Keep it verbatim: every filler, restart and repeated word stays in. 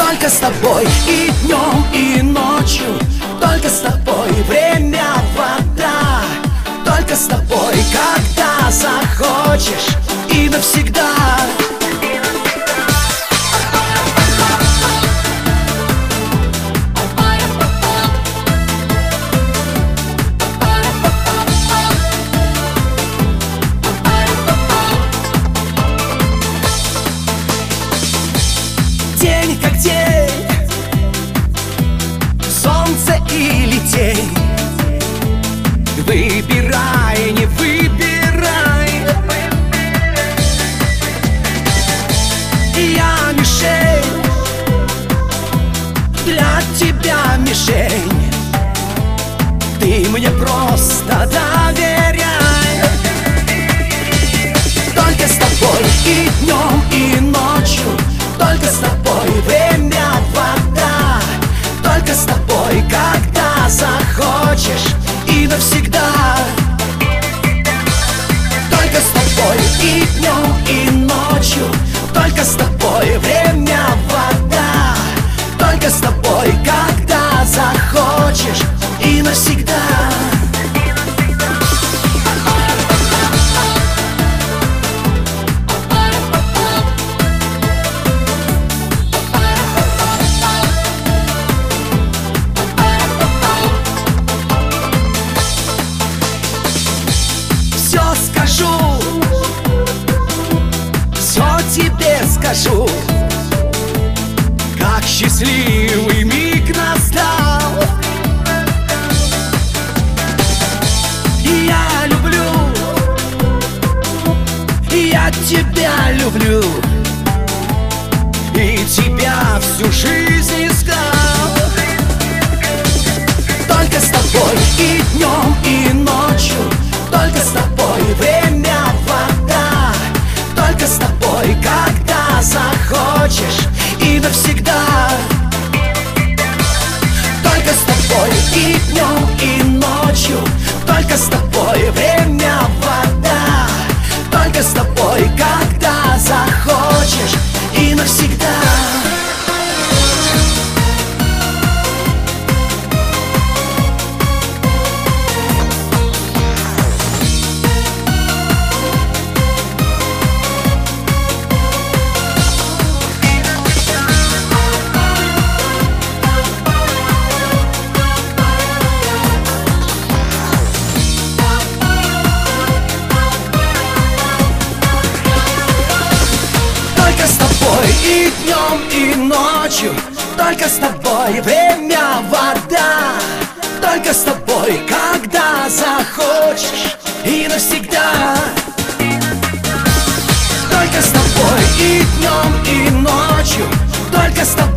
Только с тобой и днем, и ночью. Только с тобой время, вода. Только с тобой, когда захочешь, и навсегда. День как день, солнце или тень. Выбирай, не выбирай. Я мишень, для тебя мишень. Ты мне просто доверяй. Только с тобой и днем, и ночью. Только с тобой время, вода. Только с тобой, когда захочешь, и навсегда. Только с тобой и днем, и ночью. Только с тобой время, вода. Только с тобой, когда захочешь, и навсегда. Скажу, все тебе скажу, как счастливый миг настал. Я люблю, я тебя люблю, и тебя всю жизнь искал. Только с тобой и днем, и ночью. Только с тобой время, вода. Только с тобой, когда захочешь, и навсегда. Только с тобой и днем, и ночью. Только с тобой время, вода. Только с тобой, когда захочешь, и навсегда. Только с тобой и днем, и ночью. Только с тобой время, вода. Только с тобой, когда захочешь, и навсегда. Только с тобой и днем, и ночью. Только с тобой.